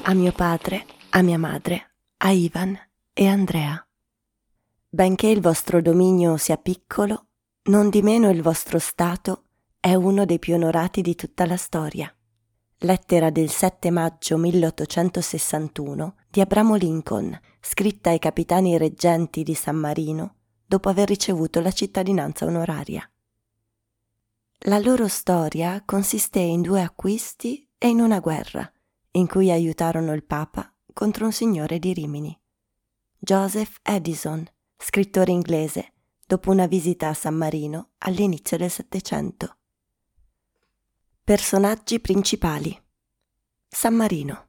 a mio padre, a mia madre, a Ivan e Andrea. Benché il vostro dominio sia piccolo, non di meno il vostro stato è uno dei più onorati di tutta la storia. Lettera del 7 maggio 1861 di Abramo Lincoln, scritta ai capitani reggenti di San Marino dopo aver ricevuto la cittadinanza onoraria. La loro storia consiste in 2 acquisti e in una guerra, in cui aiutarono il Papa contro un signore di Rimini. Joseph Addison, scrittore inglese, dopo una visita a San Marino all'inizio del Settecento. Personaggi principali. San Marino.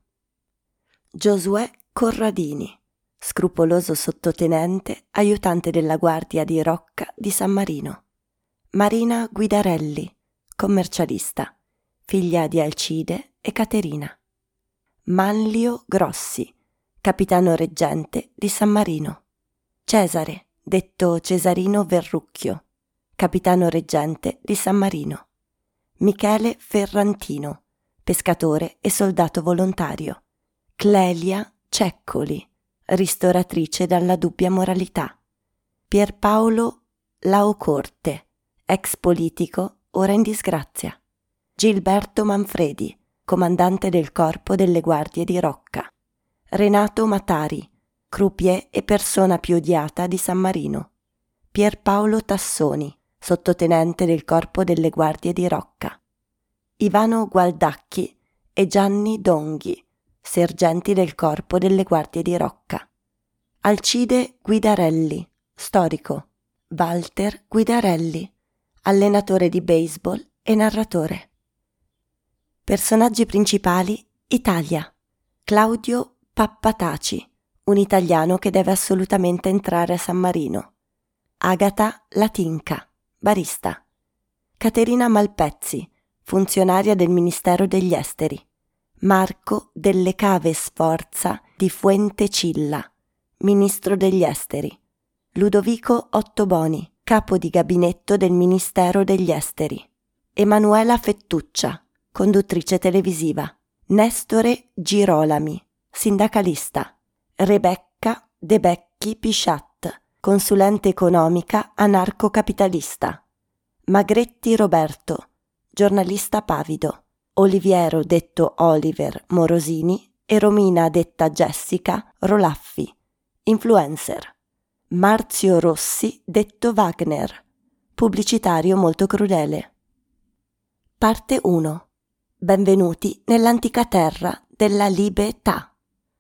Giosuè Corradini, scrupoloso sottotenente, aiutante della guardia di Rocca di San Marino. Marina Guidarelli, commercialista, figlia di Alcide e Caterina. Manlio Grossi, capitano reggente di San Marino. Cesare, detto Cesarino Verrucchio, capitano reggente di San Marino. Michele Ferrantino, pescatore e soldato volontario. Clelia Ceccoli, ristoratrice dalla dubbia moralità. Pierpaolo Laocorte, ex politico, ora in disgrazia. Gilberto Manfredi, comandante del corpo delle guardie di Rocca. Renato Matari, croupier e persona più odiata di San Marino. Pierpaolo Tassoni, sottotenente del corpo delle guardie di Rocca. Ivano Gualdacchi e Gianni Donghi, sergenti del corpo delle guardie di Rocca. Alcide Guidarelli, storico. Walter Guidarelli, allenatore di baseball e narratore. Personaggi principali: Italia. Claudio Pappataci, un italiano che deve assolutamente entrare a San Marino. Agata Latinca, barista. Caterina Malpezzi, funzionaria del Ministero degli Esteri. Marco Delle Cave Sforza di Fuentecilla, ministro degli Esteri. Ludovico Ottoboni, capo di gabinetto del Ministero degli Esteri. Emanuela Fettuccia, conduttrice televisiva. Nestore Girolami, sindacalista. Rebecca De Becchi Pisciat, consulente economica anarcocapitalista. Magretti Roberto, giornalista pavido. Oliviero detto Oliver Morosini e Romina detta Jessica Rolaffi, influencer. Marzio Rossi detto Wagner, pubblicitario molto crudele. Parte 1. Benvenuti nell'antica terra della libertà.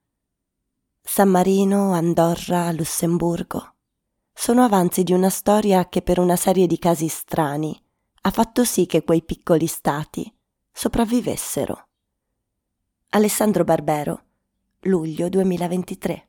San Marino, Andorra, Lussemburgo sono avanzi di una storia che per una serie di casi strani ha fatto sì che quei piccoli stati sopravvivessero. Alessandro Barbero, luglio 2023.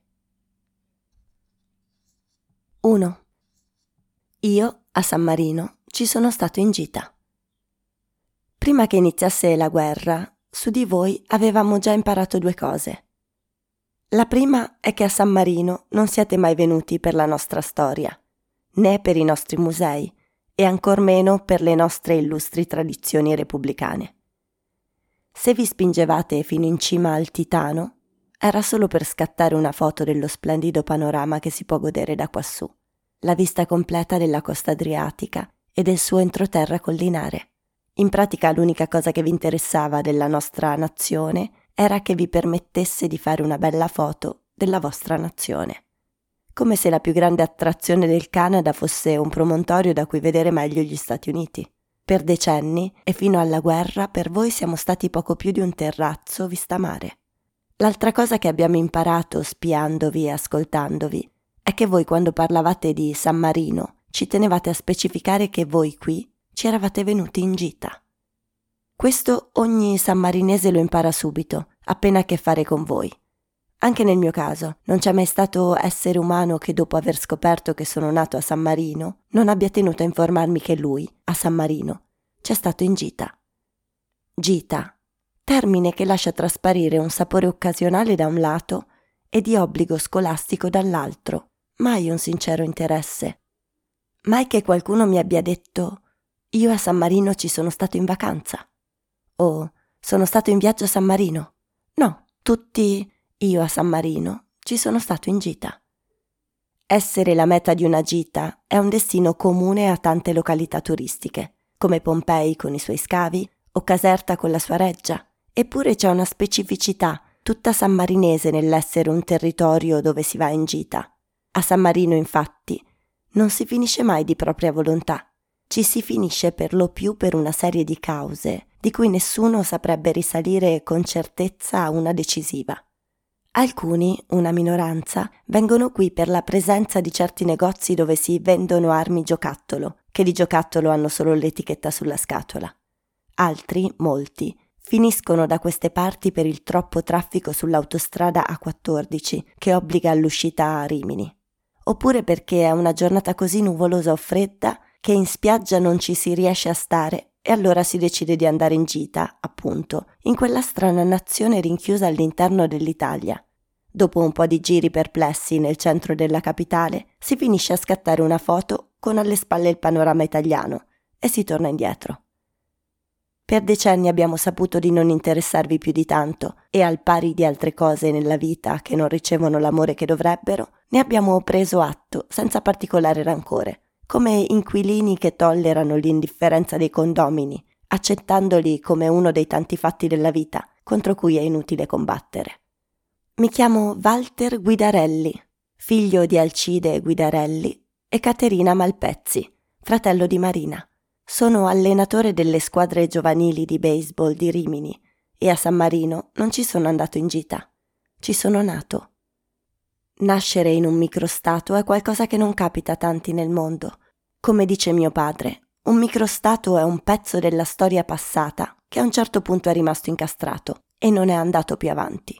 1. Io, a San Marino, ci sono stato in gita. Prima che iniziasse la guerra, su di voi avevamo già imparato 2 cose. La prima è che a San Marino non siete mai venuti per la nostra storia, né per i nostri musei, e ancor meno per le nostre illustri tradizioni repubblicane. Se vi spingevate fino in cima al Titano, era solo per scattare una foto dello splendido panorama che si può godere da quassù, la vista completa della costa adriatica e del suo entroterra collinare. In pratica l'unica cosa che vi interessava della nostra nazione era che vi permettesse di fare una bella foto della vostra nazione. Come se la più grande attrazione del Canada fosse un promontorio da cui vedere meglio gli Stati Uniti. Per decenni e fino alla guerra per voi siamo stati poco più di un terrazzo vista mare. L'altra cosa che abbiamo imparato spiandovi e ascoltandovi è che voi quando parlavate di San Marino ci tenevate a specificare che voi qui ci eravate venuti in gita. Questo ogni sammarinese lo impara subito, appena a che fare con voi. Anche nel mio caso, non c'è mai stato essere umano che dopo aver scoperto che sono nato a San Marino non abbia tenuto a informarmi che lui, a San Marino, c'è stato in gita. Gita, termine che lascia trasparire un sapore occasionale da un lato e di obbligo scolastico dall'altro, mai un sincero interesse. Mai che qualcuno mi abbia detto «Io a San Marino ci sono stato in vacanza» o «Sono stato in viaggio a San Marino». No, Tutti, io a San Marino, ci sono stato in gita. Essere la meta di una gita è un destino comune a tante località turistiche, come Pompei con i suoi scavi o Caserta con la sua reggia. Eppure c'è una specificità tutta sammarinese nell'essere un territorio dove si va in gita. A San Marino, infatti, non si finisce mai di propria volontà. Ci si finisce per lo più per una serie di cause di cui nessuno saprebbe risalire con certezza a una decisiva. Alcuni, una minoranza, vengono qui per la presenza di certi negozi dove si vendono armi giocattolo, che di giocattolo hanno solo l'etichetta sulla scatola. Altri, molti, finiscono da queste parti per il troppo traffico sull'autostrada A14 che obbliga all'uscita a Rimini. Oppure perché è una giornata così nuvolosa o fredda che in spiaggia non ci si riesce a stare e allora si decide di andare in gita, appunto, in quella strana nazione rinchiusa all'interno dell'Italia. Dopo un po' di giri perplessi nel centro della capitale, si finisce a scattare una foto con alle spalle il panorama italiano e si torna indietro. Per decenni abbiamo saputo di non interessarvi più di tanto e al pari di altre cose nella vita che non ricevono l'amore che dovrebbero, ne abbiamo preso atto senza particolare rancore, come inquilini che tollerano l'indifferenza dei condomini, accettandoli come uno dei tanti fatti della vita contro cui è inutile combattere. Mi chiamo Walter Guidarelli, figlio di Alcide Guidarelli e Caterina Malpezzi, fratello di Marina. Sono allenatore delle squadre giovanili di baseball di Rimini e a San Marino non ci sono andato in gita, ci sono nato. Nascere in un microstato è qualcosa che non capita a tanti nel mondo. Come dice mio padre, un microstato è un pezzo della storia passata che a un certo punto è rimasto incastrato e non è andato più avanti.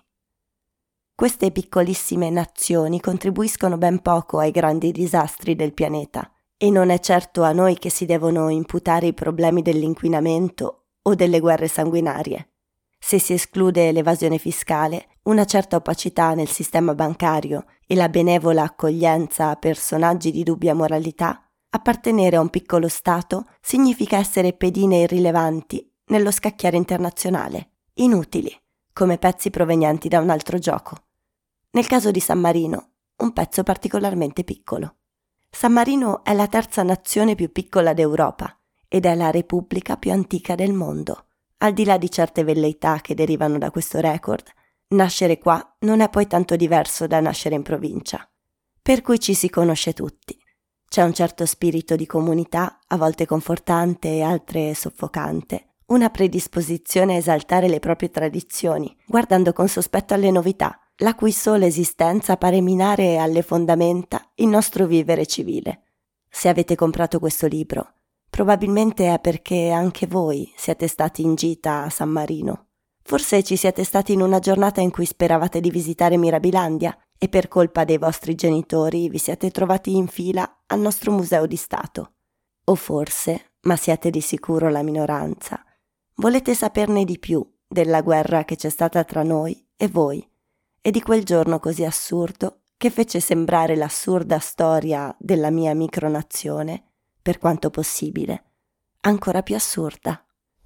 Queste piccolissime nazioni contribuiscono ben poco ai grandi disastri del pianeta e non è certo a noi che si devono imputare i problemi dell'inquinamento o delle guerre sanguinarie. Se si esclude l'evasione fiscale, una certa opacità nel sistema bancario e la benevola accoglienza a personaggi di dubbia moralità, appartenere a un piccolo Stato significa essere pedine irrilevanti nello scacchiere internazionale, inutili, come pezzi provenienti da un altro gioco. Nel caso di San Marino, un pezzo particolarmente piccolo. San Marino è la terza nazione più piccola d'Europa ed è la repubblica più antica del mondo. Al di là di certe velleità che derivano da questo record, nascere qua non è poi tanto diverso da nascere in provincia. Per cui ci si conosce tutti. C'è un certo spirito di comunità, a volte confortante e altre soffocante, una predisposizione a esaltare le proprie tradizioni, guardando con sospetto alle novità, la cui sola esistenza pare minare alle fondamenta il nostro vivere civile. Se avete comprato questo libro, probabilmente è perché anche voi siete stati in gita a San Marino. Forse ci siete stati in una giornata in cui speravate di visitare Mirabilandia e per colpa dei vostri genitori vi siete trovati in fila al nostro museo di Stato. O forse, ma siete di sicuro la minoranza, volete saperne di più della guerra che c'è stata tra noi e voi, e di quel giorno così assurdo che fece sembrare l'assurda storia della mia micronazione, per quanto possibile, ancora più assurda.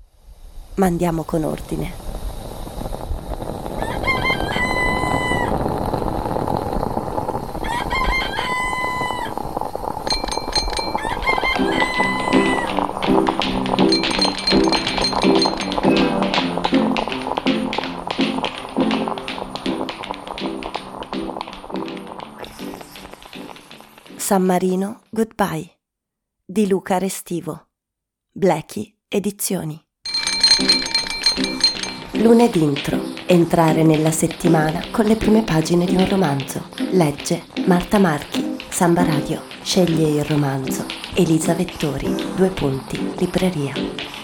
Ma andiamo con ordine. San Marino Goodbye di Luca Restivo, Blackie Edizioni. Lunedì intro, entrare nella settimana con le prime pagine di un romanzo. Legge Marta Marchi, Samba Radio. Sceglie il romanzo Elisa Vettori, Libreria.